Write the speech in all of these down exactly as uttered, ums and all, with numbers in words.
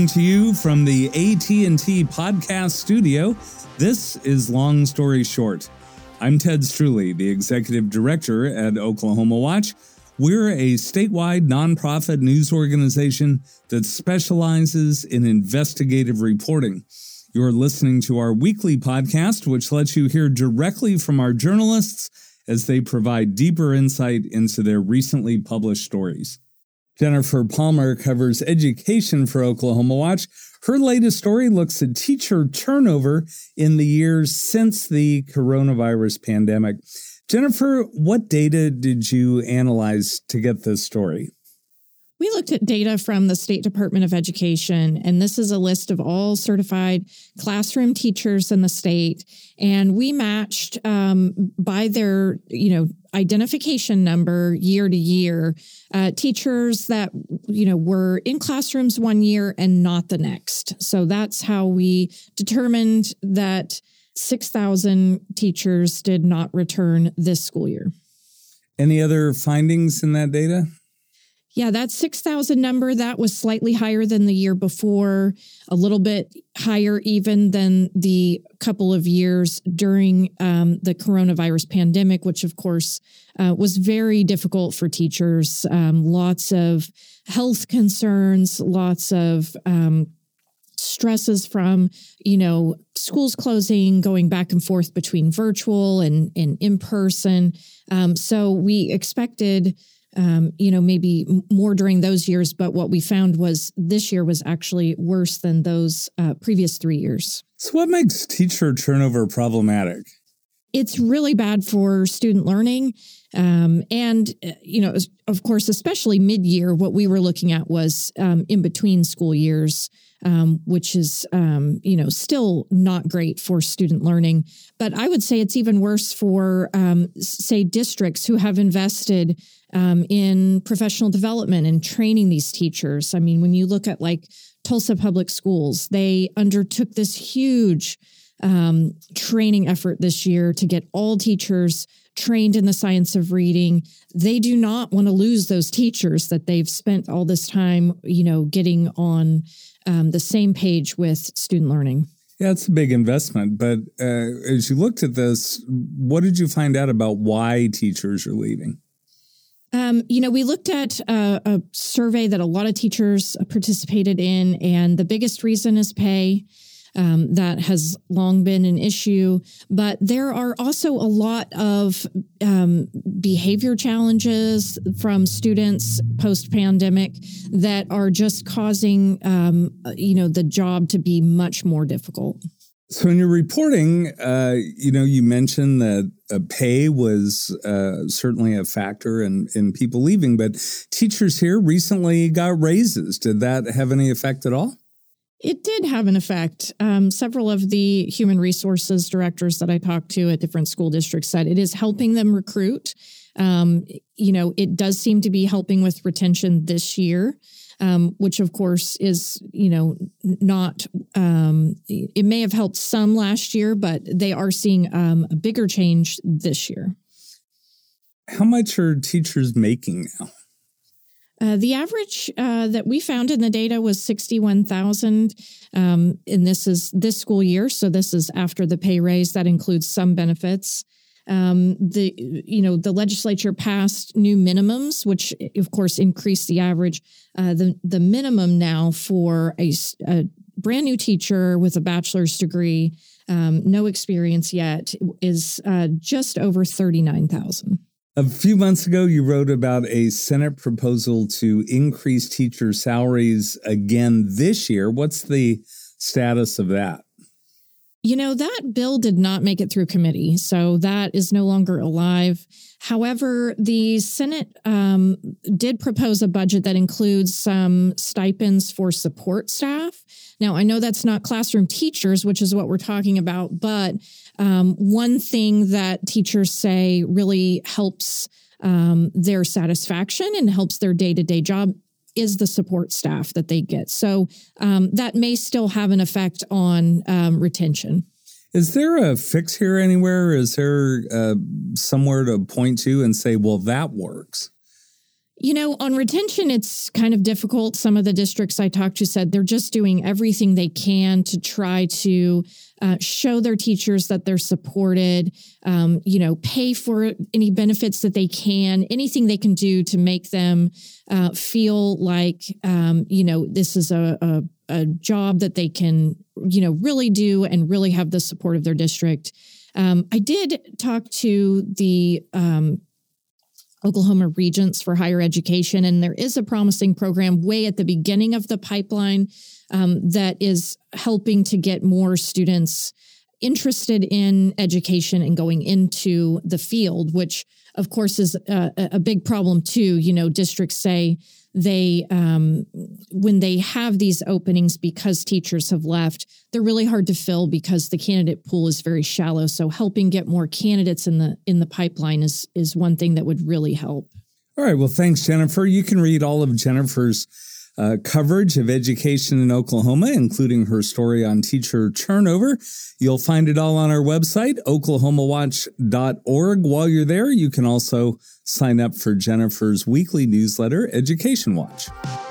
Coming to you from the A T and T podcast studio, this is Long Story Short. I'm Ted Struley, the executive director at Oklahoma Watch. We're a statewide nonprofit news organization that specializes in investigative reporting. You're listening to our weekly podcast, which lets you hear directly from our journalists as they provide deeper insight into their recently published stories. Jennifer Palmer covers education for Oklahoma Watch. Her latest story looks at teacher turnover in the years since the coronavirus pandemic. Jennifer, what data did you analyze to get this story? We looked at data from the State Department of Education, and this is a list of all certified classroom teachers in the state. And we matched um, by their, you know, identification number year to year, uh, teachers that, you know, were in classrooms one year and not the next. So that's how we determined that six thousand teachers did not return this school year. Any other findings in that data? Yeah, that six thousand number, that was slightly higher than the year before, a little bit higher even than the couple of years during um, the coronavirus pandemic, which, of course, uh, was very difficult for teachers. Um, lots of health concerns, lots of um, stresses from, you know, schools closing, going back and forth between virtual and, and in person. Um, so we expected Um, you know, maybe more during those years. But what we found was this year was actually worse than those uh, previous three years. So what makes teacher turnover problematic? It's really bad for student learning. Um, and, you know, of course, especially mid-year, what we were looking at was um, in between school years, um, which is, um, you know, still not great for student learning. But I would say it's even worse for, um, say, districts who have invested um, in professional development and training these teachers. I mean, when you look at like Tulsa Public Schools, they undertook this huge um, training effort this year to get all teachers trained in the science of reading. They do not want to lose those teachers that they've spent all this time, you know, getting on um, the same page with student learning. Yeah, it's a big investment. But uh, as you looked at this, what did you find out about why teachers are leaving? Um, you know, we looked at uh, a survey that a lot of teachers participated in, and the biggest reason is pay. Um, that has long been an issue, but there are also a lot of um, behavior challenges from students post-pandemic that are just causing, um, you know, the job to be much more difficult. So in your reporting, uh, you know, you mentioned that uh, pay was uh, certainly a factor in, in people leaving, but teachers here recently got raises. Did that have any effect at all? It did have an effect. Um, several of the human resources directors that I talked to at different school districts said it is helping them recruit. Um, you know, it does seem to be helping with retention this year, um, which, of course, is, you know, not, um, it may have helped some last year, but they are seeing um, a bigger change this year. How much are teachers making now? Uh, the average uh, that we found in the data was sixty-one thousand dollars, um, and this is this school year. So this is after the pay raise. That includes some benefits. Um, the you know the legislature passed new minimums, which of course increased the average. Uh, the the minimum now for a, a brand new teacher with a bachelor's degree, um, no experience yet, is uh, just over thirty-nine thousand dollars. A few months ago, you wrote about a Senate proposal to increase teacher salaries again this year. What's the status of that? You know, that bill did not make it through committee, so that is no longer alive. However, the Senate um, did propose a budget that includes some stipends for support staff. Now, I know that's not classroom teachers, which is what we're talking about, but um, one thing that teachers say really helps um, their satisfaction and helps their day-to-day job is the support staff that they get. So um, that may still have an effect on um, retention. Is there a fix here anywhere? Is there uh, somewhere to point to and say, well, that works? You know, on retention, it's kind of difficult. Some of the districts I talked to said they're just doing everything they can to try to uh, show their teachers that they're supported, um, you know, pay for any benefits that they can, anything they can do to make them uh, feel like, um, you know, this is a, a, a job that they can, you know, really do and really have the support of their district. Um, I did talk to the um Oklahoma Regents for Higher Education, and there is a promising program way at the beginning of the pipeline um, that is helping to get more students interested in education and going into the field, which of course is a, a big problem too. You know, districts say they, um, when they have these openings because teachers have left, they're really hard to fill because the candidate pool is very shallow. So helping get more candidates in the in the pipeline is is one thing that would really help. All right. Well, thanks, Jennifer. You can read all of Jennifer's uh, coverage of education in Oklahoma, including her story on teacher turnover. You'll find it all on our website, oklahoma watch dot org. While you're there, you can also sign up for Jennifer's weekly newsletter, Education Watch.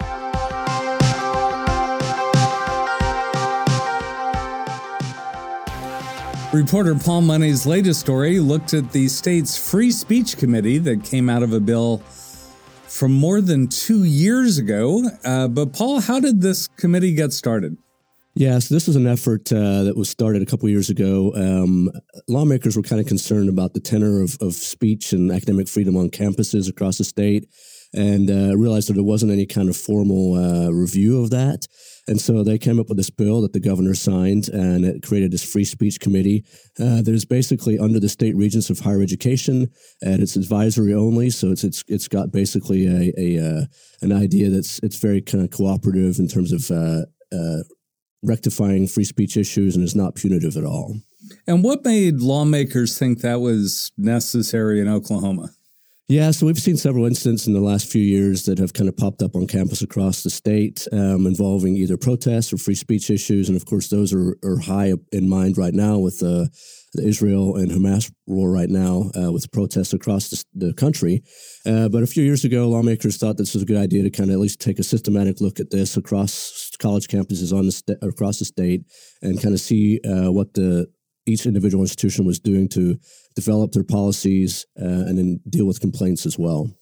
Reporter Paul Money's latest story looked at the state's free speech committee that came out of a bill from more than two years ago. Uh, but Paul, how did this committee get started? Yeah, so this was an effort uh, that was started a couple of years ago. Um, lawmakers were kind of concerned about the tenor of, of speech and academic freedom on campuses across the state, and uh, realized that there wasn't any kind of formal uh, review of that. And so they came up with this bill that the governor signed, and it created this free speech committee uh, that is basically under the state regents of higher education, and it's advisory only. So it's it's it's got basically a, a uh, an idea that's it's very kind of cooperative in terms of uh, uh, rectifying free speech issues, and is not punitive at all. And what made lawmakers think that was necessary in Oklahoma? Yeah, so we've seen several incidents in the last few years that have kind of popped up on campus across the state um, involving either protests or free speech issues. And of course, those are, are high in mind right now with uh, the Israel and Hamas war right now uh, with protests across the, the country. Uh, but a few years ago, lawmakers thought this was a good idea to kind of at least take a systematic look at this across college campuses on the st- across the state and kind of see uh, what the each individual institution was doing to develop their policies uh, and then deal with complaints as well.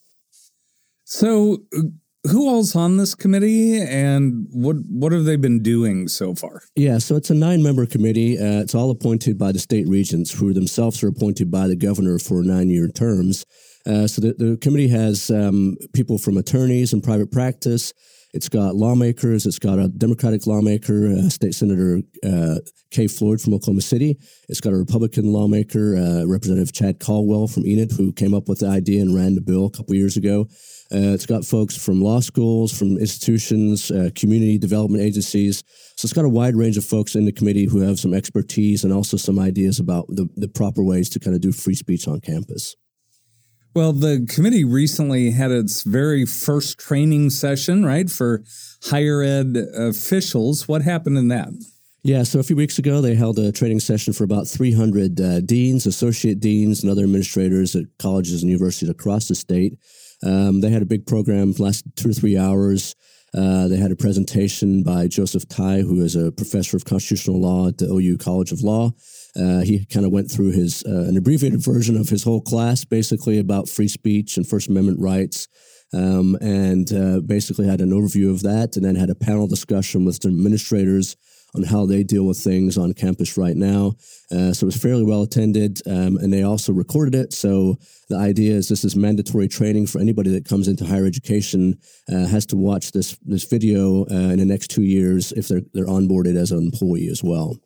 So who all's on this committee, and what what have they been doing so far? Yeah, so it's a nine-member committee. Uh, it's all appointed by the state regents, who themselves are appointed by the governor for nine-year terms. Uh, so the, the committee has um, people from attorneys and private practice. It's got lawmakers. It's got a Democratic lawmaker, uh, State Senator uh, Kay Floyd from Oklahoma City. It's got a Republican lawmaker, uh, Representative Chad Caldwell from Enid, who came up with the idea and ran the bill a couple years ago. Uh, it's got folks from law schools, from institutions, uh, community development agencies. So it's got a wide range of folks in the committee who have some expertise and also some ideas about the, the proper ways to kind of do free speech on campus. Well, the committee recently had its very first training session, right, for higher ed officials. What happened in that? Yeah, so a few weeks ago, they held a training session for about three hundred uh, deans, associate deans, and other administrators at colleges and universities across the state. Um, they had a big program, lasted two or three hours. Uh, they had a presentation by Joseph Tai, who is a professor of constitutional law at the O U College of Law. Uh, he kind of went through his uh, an abbreviated version of his whole class, basically about free speech and First Amendment rights, um, and uh, basically had an overview of that, and then had a panel discussion with some administrators on how they deal with things on campus right now. Uh, so it was fairly well attended, um, and they also recorded it. So the idea is this is mandatory training for anybody that comes into higher education, uh, has to watch this this video uh, in the next two years if they're they're onboarded as an employee as well.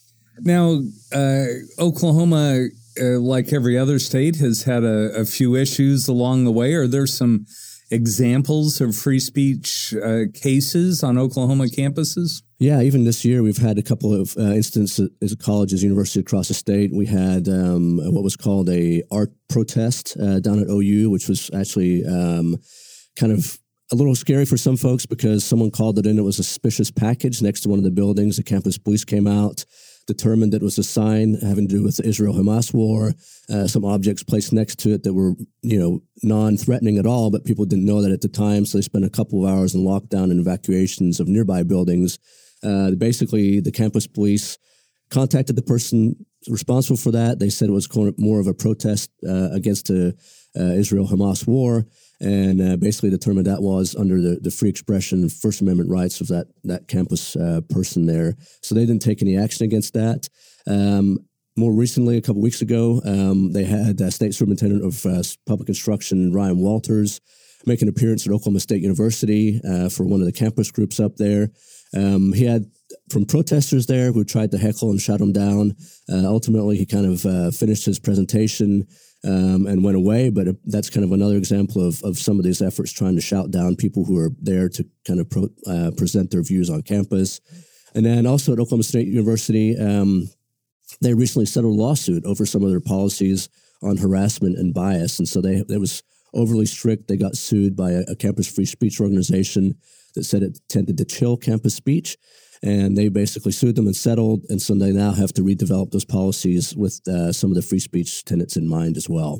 Now, uh, Oklahoma, uh, like every other state, has had a, a few issues along the way. Are there some examples of free speech uh, cases on Oklahoma campuses? Yeah, even this year we've had a couple of uh, instances at colleges, universities across the state. We had um, what was called a art protest uh, down at O U, which was actually um, kind of a little scary for some folks because someone called it in. It was a suspicious package next to one of the buildings. The campus police came out. determined that it was a sign having to do with the Israel-Hamas war, uh, some objects placed next to it that were, you know, non-threatening at all, but people didn't know that at the time, so they spent a couple of hours in lockdown and evacuations of nearby buildings. Uh, basically, the campus police contacted the person responsible for that. They said it was more of a protest uh, against the uh, Israel-Hamas war, and uh, basically determined that was under the, the free expression, First Amendment rights of that that campus uh, person there. So they didn't take any action against that. Um, more recently, a couple weeks ago, um, they had uh, State Superintendent of uh, Public Instruction, Ryan Walters, make an appearance at Oklahoma State University uh, for one of the campus groups up there. Um, he had from protesters there who tried to heckle and shut him down. Uh, ultimately, he kind of uh, finished his presentation um, and went away. But that's kind of another example of, of some of these efforts trying to shout down people who are there to kind of pro, uh, present their views on campus. And then also at Oklahoma State University, um, they recently settled a lawsuit over some of their policies on harassment and bias. And so they it was overly strict. They got sued by a, a campus free speech organization that said it tended to chill campus speech. And they basically sued them and settled. And so they now have to redevelop those policies with uh, some of the free speech tenets in mind as well.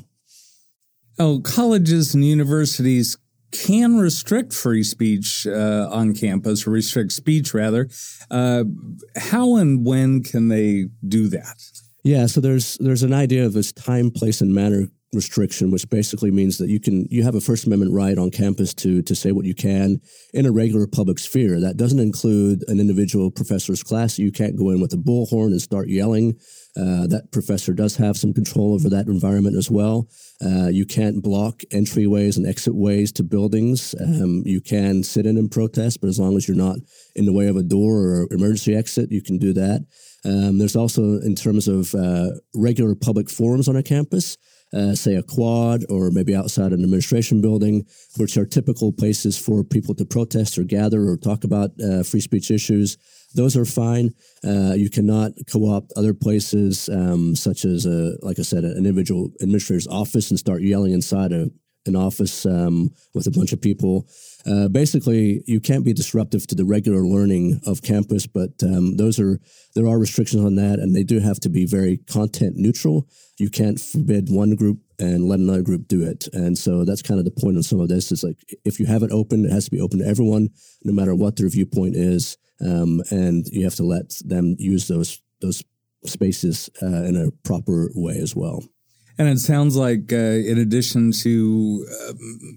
Oh, colleges and universities can restrict free speech uh, on campus, or restrict speech, rather. Uh, how and when can they do that? Yeah, so there's there's an idea of this time, place, and manner restriction, which basically means that you can you have a First Amendment right on campus to to say what you can in a regular public sphere. That doesn't include an individual professor's class. You can't go in with a bullhorn and start yelling. Uh, that professor does have some control over that environment as well. Uh, you can't block entryways and exitways to buildings. Um, you can sit in and protest, but as long as you're not in the way of a door or emergency exit, you can do that. Um, there's also, in terms of uh, regular public forums on a campus, Uh, say a quad or maybe outside an administration building, which are typical places for people to protest or gather or talk about uh, free speech issues. Those are fine. Uh, you cannot co-opt other places, um, such as, a, like I said, an individual administrator's office and start yelling inside a, an office um, with a bunch of people. Uh, basically, you can't be disruptive to the regular learning of campus, but um, those are there are restrictions on that, and they do have to be very content neutral. You can't forbid one group and let another group do it. And so that's kind of the point of some of this. Is like, if you have it open, it has to be open to everyone, no matter what their viewpoint is. Um, and you have to let them use those those spaces uh, in a proper way as well. And it sounds like uh, in addition to uh,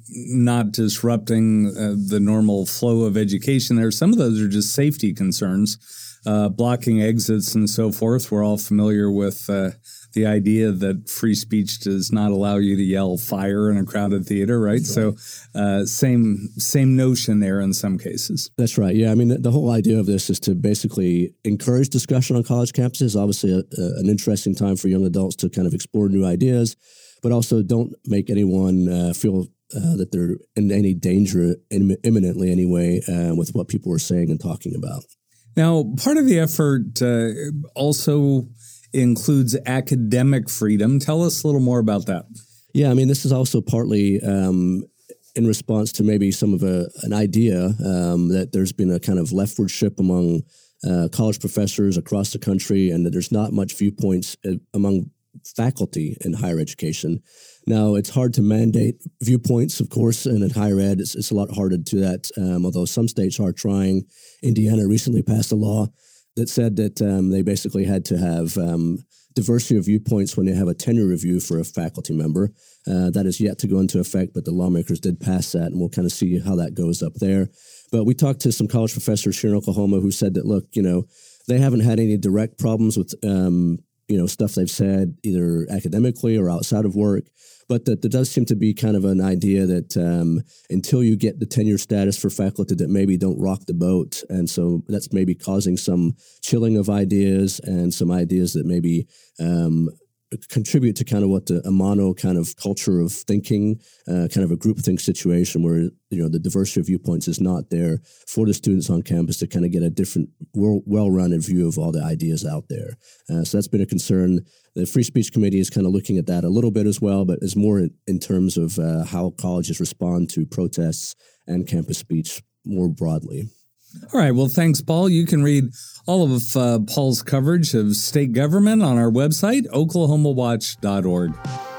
not disrupting uh, the normal flow of education there, some of those are just safety concerns, uh, blocking exits and so forth. We're all familiar with uh, the idea that free speech does not allow you to yell fire in a crowded theater, right? That's right. So uh, same same notion there in some cases. That's right. Yeah, I mean, the, the whole idea of this is to basically encourage discussion on college campuses. Obviously, a, a, an interesting time for young adults to kind of explore new ideas, but also don't make anyone uh, feel uh, that they're in any danger in, imminently anyway uh, with what people are saying and talking about. Now, part of the effort uh, also includes academic freedom. Tell us a little more about that. Yeah, I mean, this is also partly um, in response to maybe some of a, an idea um, that there's been a kind of leftwardship among uh, college professors across the country, and that there's not much viewpoints among faculty in higher education. Now, it's hard to mandate viewpoints, of course, and in higher ed, it's, it's a lot harder to do that, um, although some states are trying. Indiana recently passed a law that said that um, they basically had to have um, diversity of viewpoints when they have a tenure review for a faculty member. Uh, that is yet to go into effect, but the lawmakers did pass that, and we'll kind of see how that goes up there. But we talked to some college professors here in Oklahoma who said that, look, you know, they haven't had any direct problems with, um, you know, stuff they've said either academically or outside of work, but that there does seem to be kind of an idea that um, until you get the tenure status for faculty, that maybe don't rock the boat. And so that's maybe causing some chilling of ideas and some ideas that maybe um, contribute to kind of what the a mono kind of culture of thinking, uh, kind of a groupthink situation where, you know, the diversity of viewpoints is not there for the students on campus to kind of get a different, well, well-rounded view of all the ideas out there. Uh, so that's been a concern. The Free Speech Committee is kind of looking at that a little bit as well, but is more in, in terms of uh, how colleges respond to protests and campus speech more broadly. All right. Well, thanks, Paul. You can read all of uh, Paul's coverage of state government on our website, oklahoma watch dot org.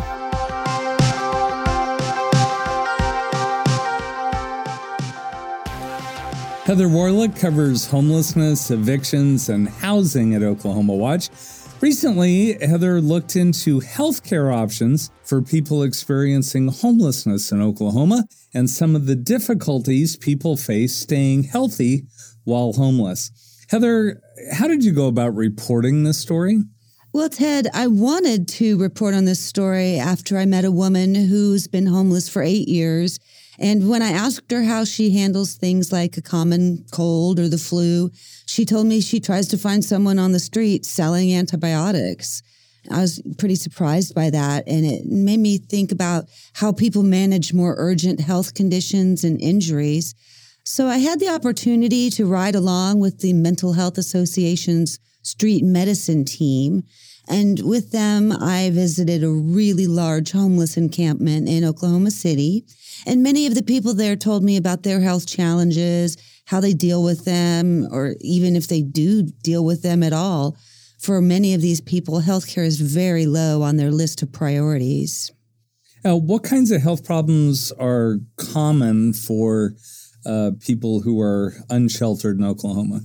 Heather Warlick covers homelessness, evictions, and housing at Oklahoma Watch. Recently, Heather looked into healthcare options for people experiencing homelessness in Oklahoma and some of the difficulties people face staying healthy while homeless. Heather, how did you go about reporting this story? Well, Ted, I wanted to report on this story after I met a woman who's been homeless for eight years. And when I asked her how she handles things like a common cold or the flu, she told me she tries to find someone on the street selling antibiotics. I was pretty surprised by that, and it made me think about how people manage more urgent health conditions and injuries. So I had the opportunity to ride along with the Mental Health Association's street medicine team. And with them, I visited a really large homeless encampment in Oklahoma City. And many of the people there told me about their health challenges, how they deal with them, or even if they do deal with them at all. For many of these people, healthcare is very low on their list of priorities. Now, what kinds of health problems are common for uh, people who are unsheltered in Oklahoma?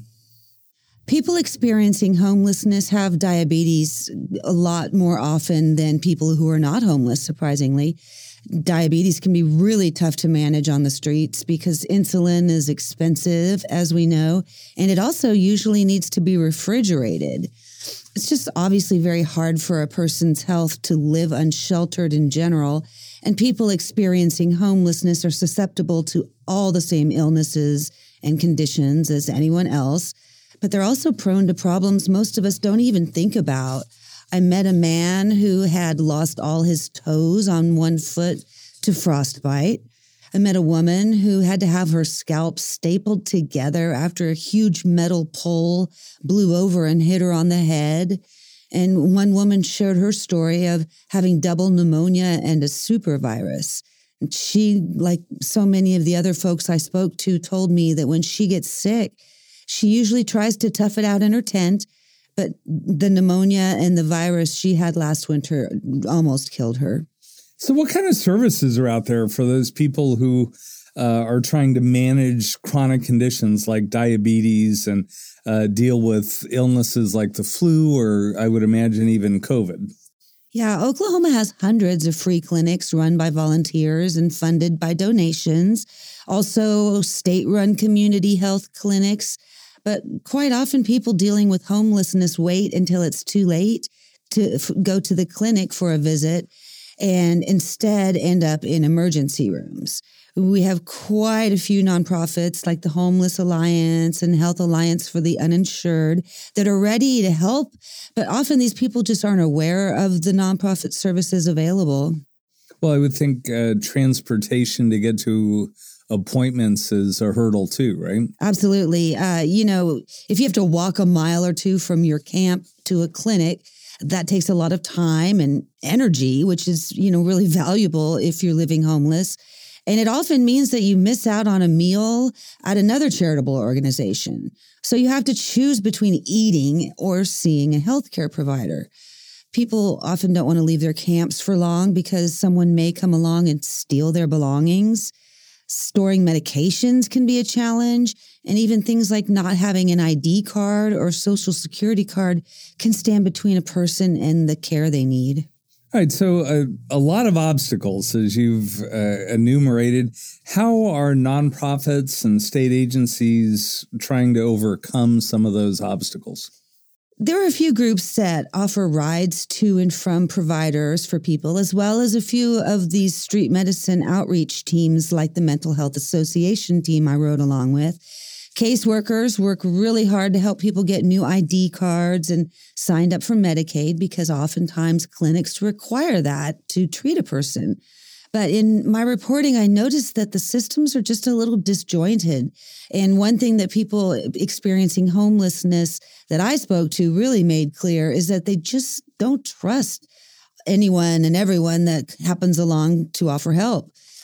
People experiencing homelessness have diabetes a lot more often than people who are not homeless, surprisingly. Diabetes can be really tough to manage on the streets because insulin is expensive, as we know, and it also usually needs to be refrigerated. It's just obviously very hard for a person's health to live unsheltered in general, and people experiencing homelessness are susceptible to all the same illnesses and conditions as anyone else, but they're also prone to problems most of us don't even think about. I met a man who had lost all his toes on one foot to frostbite. I met a woman who had to have her scalp stapled together after a huge metal pole blew over and hit her on the head. And one woman shared her story of having double pneumonia and a super virus. And she, like so many of the other folks I spoke to, told me that when she gets sick, she usually tries to tough it out in her tent, but the pneumonia and the virus she had last winter almost killed her. So what kind of services are out there for those people who uh, are trying to manage chronic conditions like diabetes and uh, deal with illnesses like the flu or I would imagine even COVID? Yeah, Oklahoma has hundreds of free clinics run by volunteers and funded by donations. Also, state-run community health clinics. But quite often people dealing with homelessness wait until it's too late to f- go to the clinic for a visit and instead end up in emergency rooms. We have quite a few nonprofits like the Homeless Alliance and Health Alliance for the Uninsured that are ready to help, but often these people just aren't aware of the nonprofit services available. Well, I would think uh, transportation to get to appointments is a hurdle too, right? Absolutely. Uh, you know, if you have to walk a mile or two from your camp to a clinic, that takes a lot of time and energy, which is, you know, really valuable if you're living homeless. And it often means that you miss out on a meal at another charitable organization. So you have to choose between eating or seeing a healthcare provider. People often don't want to leave their camps for long because someone may come along and steal their belongings. Storing medications can be a challenge, and even things like not having an I D card or social security card can stand between a person and the care they need. All right, so uh, a lot of obstacles, as you've uh, enumerated. How are nonprofits and state agencies trying to overcome some of those obstacles? There are a few groups that offer rides to and from providers for people, as well as a few of these street medicine outreach teams like the Mental Health Association team I rode along with. Caseworkers work really hard to help people get new I D cards and signed up for Medicaid because oftentimes clinics require that to treat a person. But in my reporting, I noticed that the systems are just a little disjointed. And one thing that people experiencing homelessness that I spoke to really made clear is that they just don't trust anyone and everyone that happens along to offer help.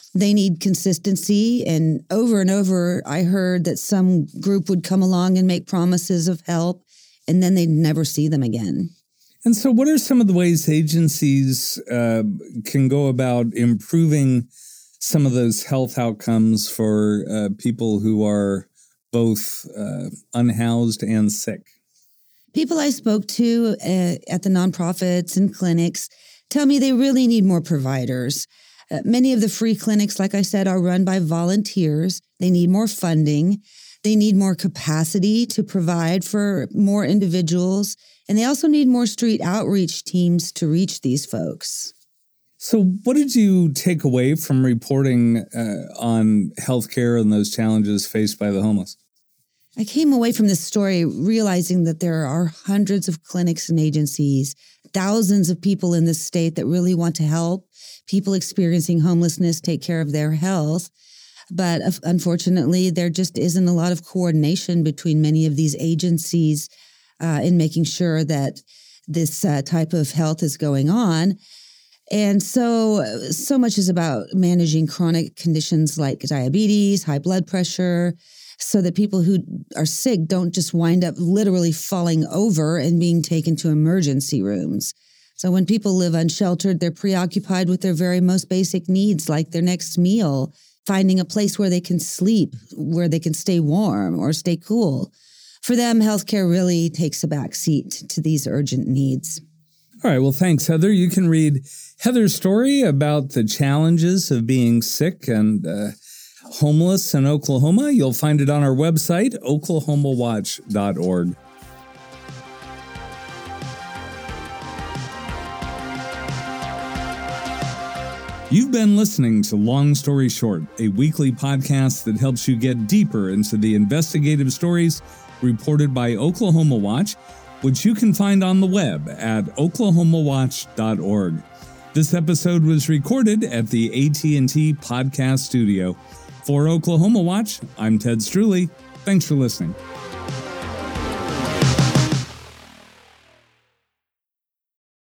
They need consistency. And over and over, I heard that some group would come along and make promises of help, and then they'd never see them again. And so what are some of the ways agencies uh, can go about improving some of those health outcomes for uh, people who are both uh, unhoused and sick? People I spoke to uh, at the nonprofits and clinics tell me they really need more providers. Uh, many of the free clinics, like I said, are run by volunteers. They need more funding. They need more capacity to provide for more individuals. And they also need more street outreach teams to reach these folks. So what did you take away from reporting uh, on healthcare and those challenges faced by the homeless? I came away from this story realizing that there are hundreds of clinics and agencies, thousands of people in this state that really want to help people experiencing homelessness take care of their health. But unfortunately, there just isn't a lot of coordination between many of these agencies uh, in making sure that this uh, type of health is going on. And so, so much is about managing chronic conditions like diabetes, high blood pressure, so that people who are sick don't just wind up literally falling over and being taken to emergency rooms. So when people live unsheltered, they're preoccupied with their very most basic needs, like their next meal, finding a place where they can sleep, where they can stay warm or stay cool. For them, healthcare really takes a back seat to these urgent needs. All right. Well, thanks, Heather. You can read Heather's story about the challenges of being sick and uh, homeless in Oklahoma. You'll find it on our website, oklahoma watch dot org. You've been listening to Long Story Short, a weekly podcast that helps you get deeper into the investigative stories reported by Oklahoma Watch, which you can find on the web at oklahoma watch dot org. This episode was recorded at the A T and T Podcast Studio. For Oklahoma Watch, I'm Ted Struley. Thanks for listening.